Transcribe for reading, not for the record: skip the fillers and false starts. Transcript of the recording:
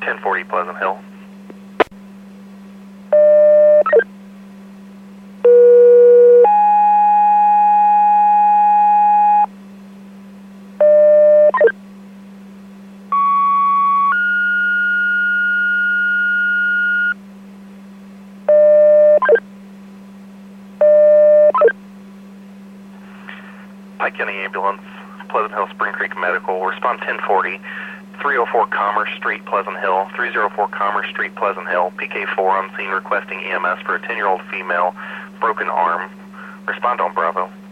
1040 Pleasant Hill. Pike County Ambulance, Pleasant Hill Spring Creek Medical, respond 1040, 304 Commerce Street, Pleasant Hill, 304 Commerce Street, Pleasant Hill, PK4 on scene requesting EMS for a 10-year-old female, broken arm. Respond on Bravo.